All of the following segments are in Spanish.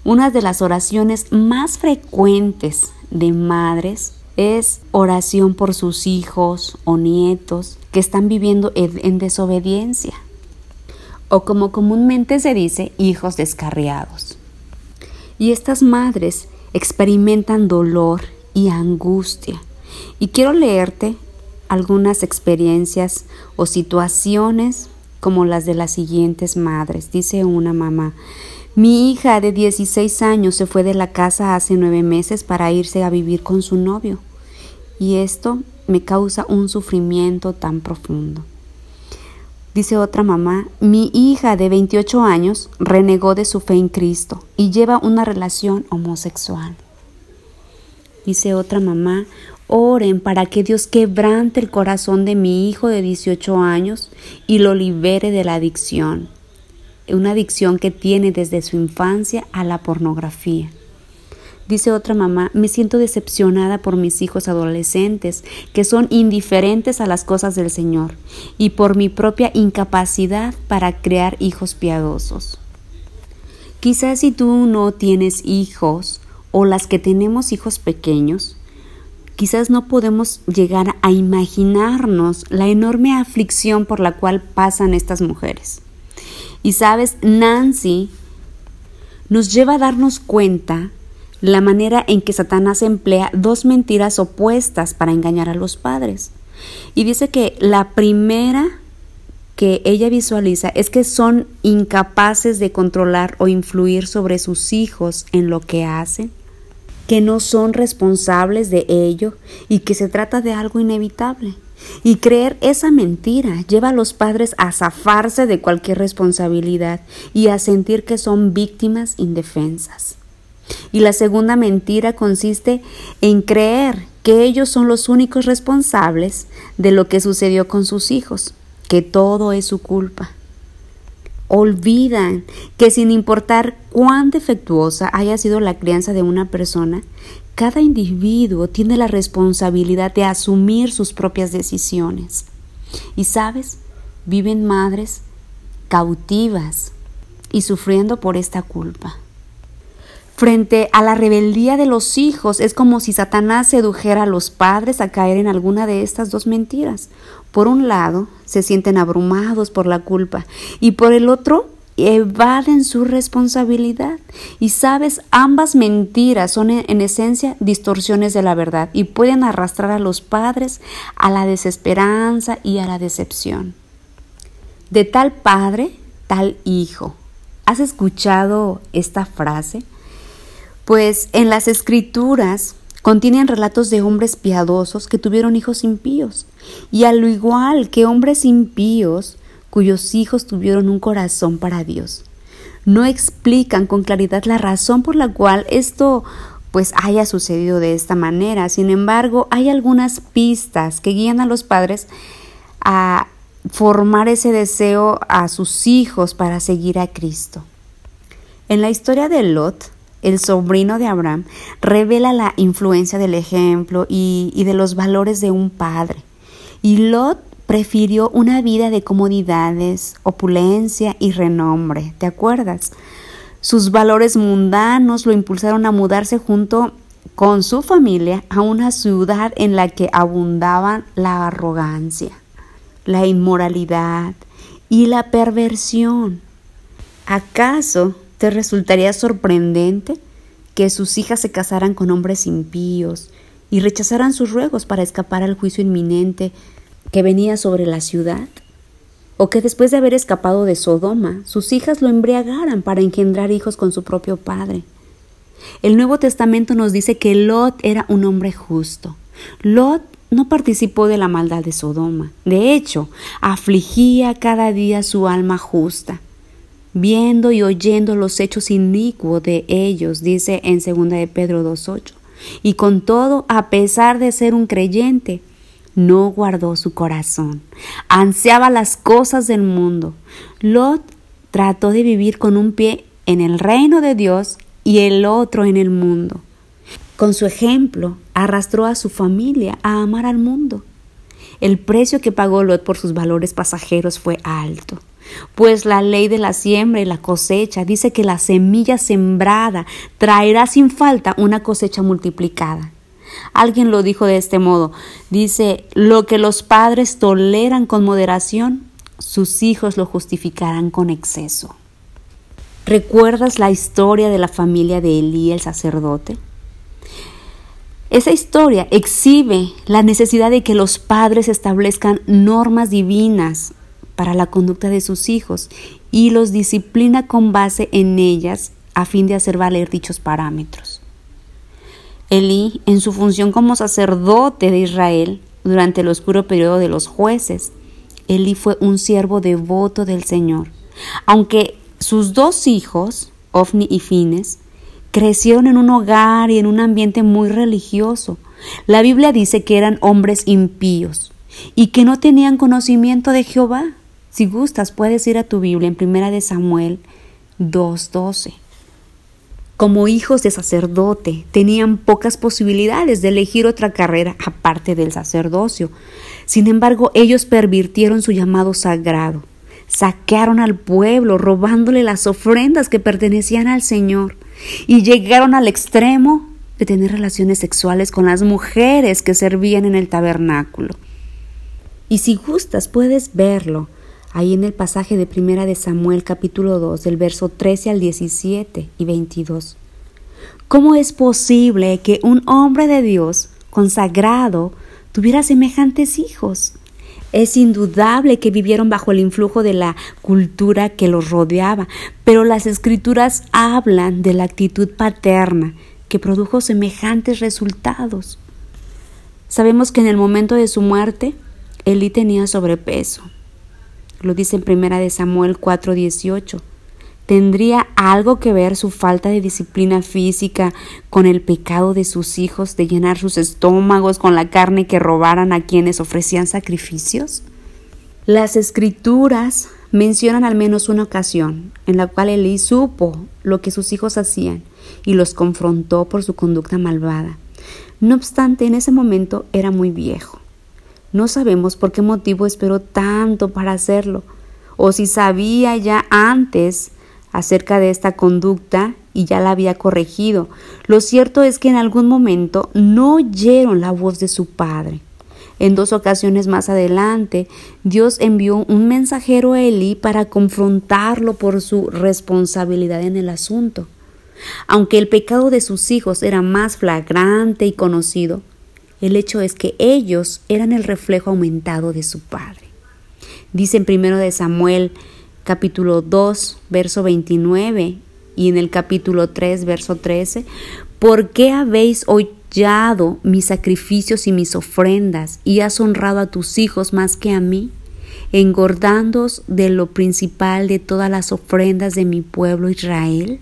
Una de las oraciones más frecuentes de madres es oración por sus hijos o nietos que están viviendo en desobediencia, o como comúnmente se dice, hijos descarriados. Y estas madres experimentan dolor y angustia. Y quiero leerte algunas experiencias o situaciones como las de las siguientes madres. Dice una mamá: mi hija de 16 años se fue de la casa hace 9 meses para irse a vivir con su novio, y esto me causa un sufrimiento tan profundo. Dice otra mamá: mi hija de 28 años renegó de su fe en Cristo y lleva una relación homosexual. Dice otra mamá: oren para que Dios quebrante el corazón de mi hijo de 18 años y lo libere de la adicción. Una adicción que tiene desde su infancia a la pornografía. Dice otra mamá: me siento decepcionada por mis hijos adolescentes que son indiferentes a las cosas del Señor y por mi propia incapacidad para crear hijos piadosos. Quizás si tú no tienes hijos o las que tenemos hijos pequeños, quizás no podemos llegar a imaginarnos la enorme aflicción por la cual pasan estas mujeres. Y sabes, Nancy nos lleva a darnos cuenta la manera en que Satanás emplea 2 mentiras opuestas para engañar a los padres. Y dice que la primera que ella visualiza es que son incapaces de controlar o influir sobre sus hijos en lo que hacen, que no son responsables de ello y que se trata de algo inevitable. Y creer esa mentira lleva a los padres a zafarse de cualquier responsabilidad y a sentir que son víctimas indefensas. Y la segunda mentira consiste en creer que ellos son los únicos responsables de lo que sucedió con sus hijos, que todo es su culpa. Olvidan que sin importar cuán defectuosa haya sido la crianza de una persona, cada individuo tiene la responsabilidad de asumir sus propias decisiones. Y sabes, viven madres cautivas y sufriendo por esta culpa. Frente a la rebeldía de los hijos, es como si Satanás sedujera a los padres a caer en alguna de estas 2 mentiras. Por un lado, se sienten abrumados por la culpa y por el otro, evaden su responsabilidad. Y sabes, ambas mentiras son en esencia distorsiones de la verdad y pueden arrastrar a los padres a la desesperanza y a la decepción. De tal padre, tal hijo. ¿Has escuchado esta frase? Pues en las Escrituras contienen relatos de hombres piadosos que tuvieron hijos impíos, y al igual que hombres impíos cuyos hijos tuvieron un corazón para Dios. No explican con claridad la razón por la cual esto haya sucedido de esta manera. Sin embargo, hay algunas pistas que guían a los padres a formar ese deseo a sus hijos para seguir a Cristo. En la historia de Lot, el sobrino de Abraham, revela la influencia del ejemplo y de los valores de un padre. Y Lot prefirió una vida de comodidades, opulencia y renombre, ¿te acuerdas? Sus valores mundanos lo impulsaron a mudarse junto con su familia a una ciudad en la que abundaban la arrogancia, la inmoralidad y la perversión. ¿Acaso te resultaría sorprendente que sus hijas se casaran con hombres impíos y rechazaran sus ruegos para escapar al juicio inminente que venía sobre la ciudad? ¿O que después de haber escapado de Sodoma, sus hijas lo embriagaran para engendrar hijos con su propio padre? El Nuevo Testamento nos dice que Lot era un hombre justo. Lot no participó de la maldad de Sodoma. De hecho, afligía cada día su alma justa, viendo y oyendo los hechos inicuos de ellos, dice en 2 de Pedro 2:8. Y con todo, a pesar de ser un creyente, no guardó su corazón. Ansiaba las cosas del mundo. Lot trató de vivir con un pie en el reino de Dios y el otro en el mundo. Con su ejemplo, arrastró a su familia a amar al mundo. El precio que pagó Lot por sus valores pasajeros fue alto. Pues la ley de la siembra y la cosecha dice que la semilla sembrada traerá sin falta una cosecha multiplicada. Alguien lo dijo de este modo, dice, lo que los padres toleran con moderación, sus hijos lo justificarán con exceso. ¿Recuerdas la historia de la familia de Elí, el sacerdote? Esa historia exhibe la necesidad de que los padres establezcan normas divinas para la conducta de sus hijos y los disciplina con base en ellas a fin de hacer valer dichos parámetros. Elí, en su función como sacerdote de Israel durante el oscuro periodo de los jueces, Elí fue un siervo devoto del Señor. Aunque sus dos hijos, Ofni y Fines, crecieron en un hogar y en un ambiente muy religioso, la Biblia dice que eran hombres impíos y que no tenían conocimiento de Jehová. Si gustas, puedes ir a tu Biblia en 1 Samuel 2:12. Como hijos de sacerdote, tenían pocas posibilidades de elegir otra carrera aparte del sacerdocio. Sin embargo, ellos pervirtieron su llamado sagrado. Saquearon al pueblo, robándole las ofrendas que pertenecían al Señor, y llegaron al extremo de tener relaciones sexuales con las mujeres que servían en el tabernáculo. Y si gustas, puedes verlo ahí en el pasaje de 1 Samuel capítulo 2, del verso 13 al 17 y 22. ¿Cómo es posible que un hombre de Dios consagrado tuviera semejantes hijos? Es indudable que vivieron bajo el influjo de la cultura que los rodeaba, pero las Escrituras hablan de la actitud paterna que produjo semejantes resultados. Sabemos que en el momento de su muerte, Elí tenía sobrepeso. Lo dice en 1 Samuel 4:18. ¿Tendría algo que ver su falta de disciplina física con el pecado de sus hijos de llenar sus estómagos con la carne que robaran a quienes ofrecían sacrificios? Las Escrituras mencionan al menos una ocasión en la cual Elí supo lo que sus hijos hacían y los confrontó por su conducta malvada. No obstante, en ese momento era muy viejo. No sabemos por qué motivo esperó tanto para hacerlo, o si sabía ya antes acerca de esta conducta y ya la había corregido. Lo cierto es que en algún momento no oyeron la voz de su padre. En 2 ocasiones más adelante, Dios envió un mensajero a Elí para confrontarlo por su responsabilidad en el asunto. Aunque el pecado de sus hijos era más flagrante y conocido, el hecho es que ellos eran el reflejo aumentado de su padre. Dice en 1 Samuel capítulo 2, verso 29 y en el capítulo 3, verso 13, ¿por qué habéis hollado mis sacrificios y mis ofrendas y has honrado a tus hijos más que a mí, engordándoos de lo principal de todas las ofrendas de mi pueblo Israel?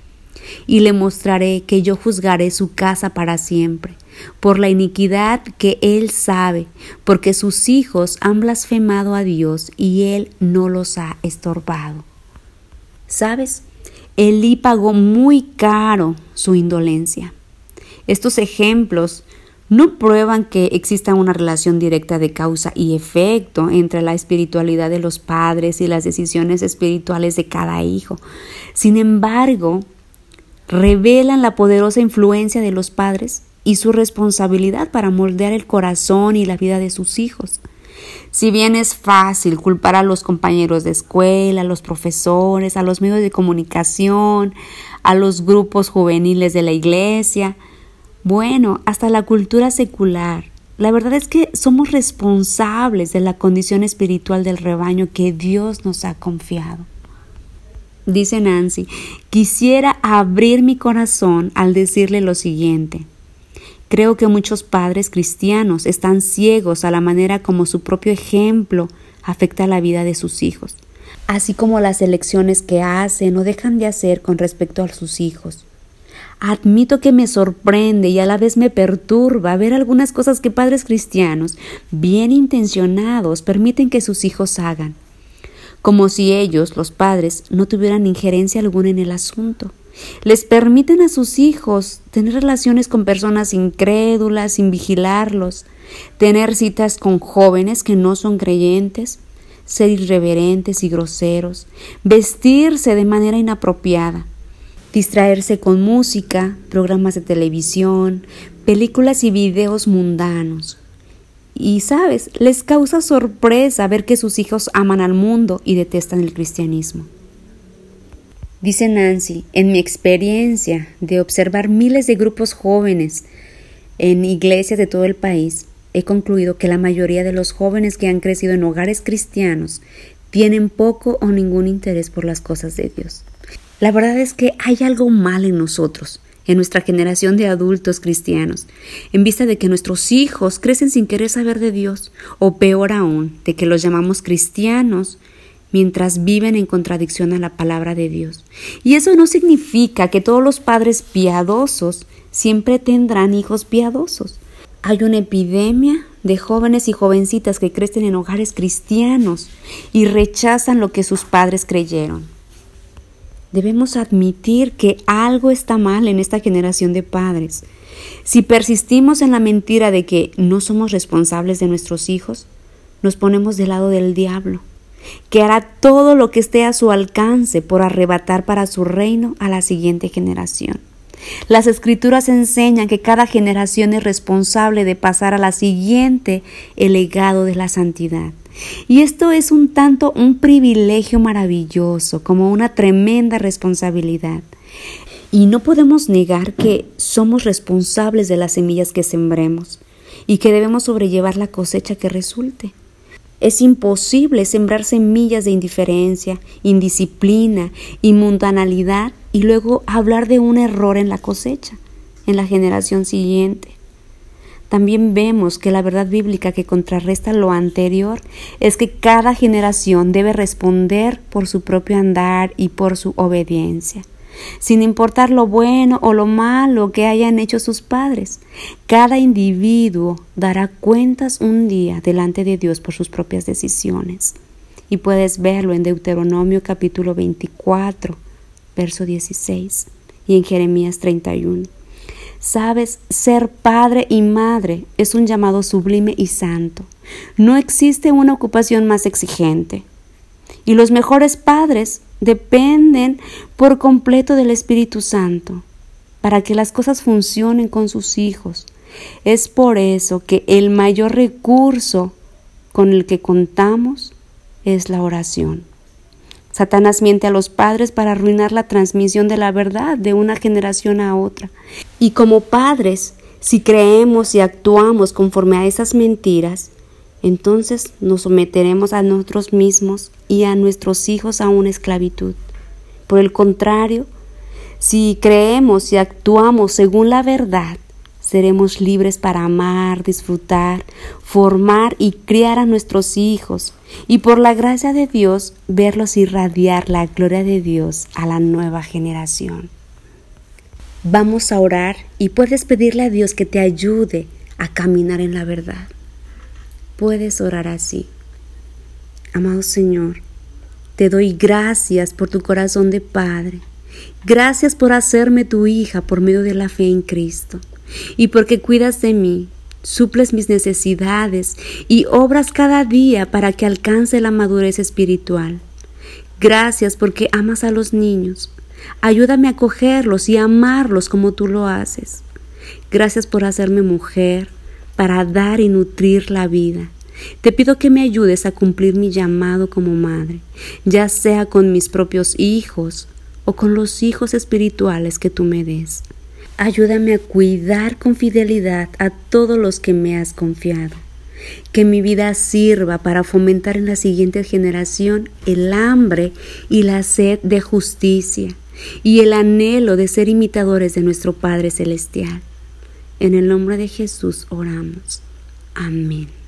Y le mostraré que yo juzgaré su casa para siempre, por la iniquidad que él sabe, porque sus hijos han blasfemado a Dios y él no los ha estorbado. ¿Sabes? Elí pagó muy caro su indolencia. Estos ejemplos no prueban que exista una relación directa de causa y efecto entre la espiritualidad de los padres y las decisiones espirituales de cada hijo. Sin embargo, revelan la poderosa influencia de los padres y su responsabilidad para moldear el corazón y la vida de sus hijos. Si bien es fácil culpar a los compañeros de escuela, a los profesores, a los medios de comunicación, a los grupos juveniles de la iglesia, bueno, hasta la cultura secular, la verdad es que somos responsables de la condición espiritual del rebaño que Dios nos ha confiado. Dice Nancy, quisiera abrir mi corazón al decirle lo siguiente. Creo que muchos padres cristianos están ciegos a la manera como su propio ejemplo afecta la vida de sus hijos, así como las elecciones que hacen o dejan de hacer con respecto a sus hijos. Admito que me sorprende y a la vez me perturba ver algunas cosas que padres cristianos, bien intencionados, permiten que sus hijos hagan, como si ellos, los padres, no tuvieran injerencia alguna en el asunto. Les permiten a sus hijos tener relaciones con personas incrédulas sin vigilarlos, tener citas con jóvenes que no son creyentes, ser irreverentes y groseros, vestirse de manera inapropiada, distraerse con música, programas de televisión, películas y videos mundanos. Y sabes, les causa sorpresa ver que sus hijos aman al mundo y detestan el cristianismo. Dice Nancy, en mi experiencia de observar miles de grupos jóvenes en iglesias de todo el país, he concluido que la mayoría de los jóvenes que han crecido en hogares cristianos tienen poco o ningún interés por las cosas de Dios. La verdad es que hay algo mal en nosotros, en nuestra generación de adultos cristianos, en vista de que nuestros hijos crecen sin querer saber de Dios, o peor aún, de que los llamamos cristianos mientras viven en contradicción a la palabra de Dios. Y eso no significa que todos los padres piadosos siempre tendrán hijos piadosos. Hay una epidemia de jóvenes y jovencitas que crecen en hogares cristianos y rechazan lo que sus padres creyeron. Debemos admitir que algo está mal en esta generación de padres. Si persistimos en la mentira de que no somos responsables de nuestros hijos, nos ponemos del lado del diablo, que hará todo lo que esté a su alcance por arrebatar para su reino a la siguiente generación. Las Escrituras enseñan que cada generación es responsable de pasar a la siguiente el legado de la santidad. Y esto es un tanto un privilegio maravilloso, como una tremenda responsabilidad. Y no podemos negar que somos responsables de las semillas que sembremos y que debemos sobrellevar la cosecha que resulte. Es imposible sembrar semillas de indiferencia, indisciplina y mundanalidad y luego hablar de un error en la cosecha, en la generación siguiente. También vemos que la verdad bíblica que contrarresta lo anterior es que cada generación debe responder por su propio andar y por su obediencia, sin importar lo bueno o lo malo que hayan hecho sus padres. Cada individuo dará cuentas un día delante de Dios por sus propias decisiones. Y puedes verlo en Deuteronomio capítulo 24, verso 16, y en Jeremías 31. Sabes, ser padre y madre es un llamado sublime y santo. No existe una ocupación más exigente. Y los mejores padres dependen por completo del Espíritu Santo para que las cosas funcionen con sus hijos. Es por eso que el mayor recurso con el que contamos es la oración. Satanás miente a los padres para arruinar la transmisión de la verdad de una generación a otra. Y como padres, si creemos y actuamos conforme a esas mentiras, entonces nos someteremos a nosotros mismos y a nuestros hijos a una esclavitud. Por el contrario, si creemos y actuamos según la verdad, seremos libres para amar, disfrutar, formar y criar a nuestros hijos, y por la gracia de Dios, verlos irradiar la gloria de Dios a la nueva generación. Vamos a orar y puedes pedirle a Dios que te ayude a caminar en la verdad. Puedes orar así. Amado Señor, te doy gracias por tu corazón de Padre. Gracias por hacerme tu hija por medio de la fe en Cristo. Y porque cuidas de mí, suples mis necesidades y obras cada día para que alcance la madurez espiritual. Gracias porque amas a los niños. Ayúdame a acogerlos y a amarlos como tú lo haces. Gracias por hacerme mujer para dar y nutrir la vida. Te pido que me ayudes a cumplir mi llamado como madre, ya sea con mis propios hijos o con los hijos espirituales que tú me des. Ayúdame a cuidar con fidelidad a todos los que me has confiado. Que mi vida sirva para fomentar en la siguiente generación el hambre y la sed de justicia y el anhelo de ser imitadores de nuestro Padre Celestial. En el nombre de Jesús oramos. Amén.